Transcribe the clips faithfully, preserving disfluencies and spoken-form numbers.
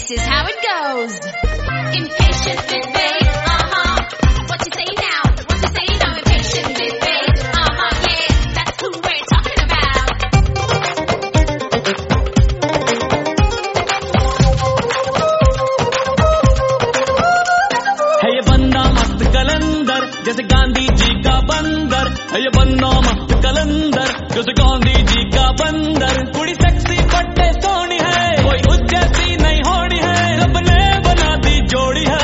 this is how it goes. Impatient with babe, uh-huh. What you say now? What you say now? Impatient with babe, uh-huh. Yeah, that's who we're talking about. है ये बंदा मस्त कलंदर जैसे गांधी जी का बंदर है ये बंदा मस्त कलंदर जैसे गांधी जी का बंदर कुड़ी सेक्सी पट्टे सोनी है कोई उस जैसी नहीं होनी है सबने बना दी जोड़ी है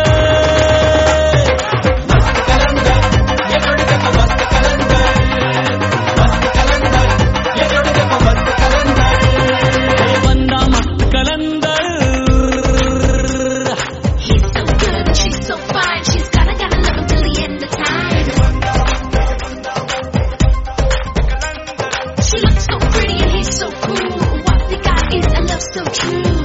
मस्त कलंदर ये जोड़ी देखो मस्त कलंदर मस्त कलंदर ये जोड़ी देखो मस्त कलंदर है ये बंदा मस्त कलंदर So fine, she's gotta, gotta love him till the end of time. She looks so pretty and he's so cool. What they got is a love so true.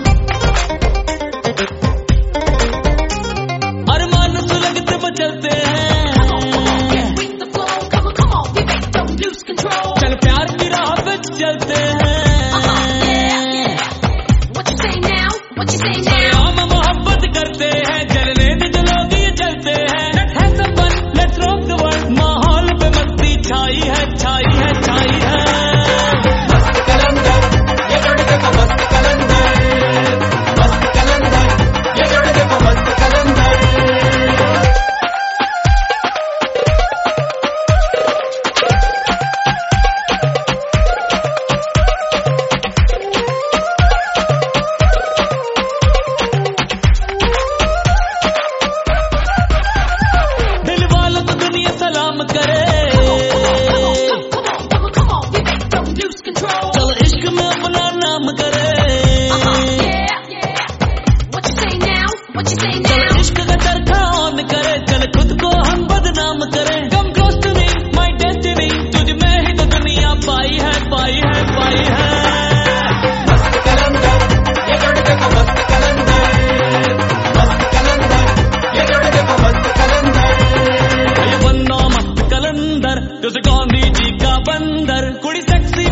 अरमान सुलगते बचलते हैं Come on, come on, get with the flow. Come on, come on, we make don't lose control. चल प्यार की राह पे चलते हैं Uh-huh, yeah, yeah. What you say now? What you say now? हम मोहब्बत करते हैं जलने दे जो लोग ये चलते हैं Let's have some fun, let's rock the world माहौल पे मस्ती छाई है छाई है छाई है मस्त कलंदर ये जोड़ी देखो मस्त कलंदर मस्त कलंदर ये जोड़ी देखो मस्त कलंदर दिल वालों को दुनिया सलाम करे Come on, come on, come on, we make don't lose control. चल इश्क में अपना नाम करे Uh-huh, yeah, yeah. What you say now? What you say चल now? इश्क का चरखा ऑन करे चल खुद को हम बदनाम करें come close to me my destiny तुझ में ही तो दुनिया पाई है पाई है पाई है मस्त कलंदर ये जोड़ी देखो मस्त कलंदर मस्त कलंदर ये जोड़ी देखो मस्त कलंदर ये बंदा मस्त कलंदर जैसे गांधी जी का बंदर कुड़ी सेक्सी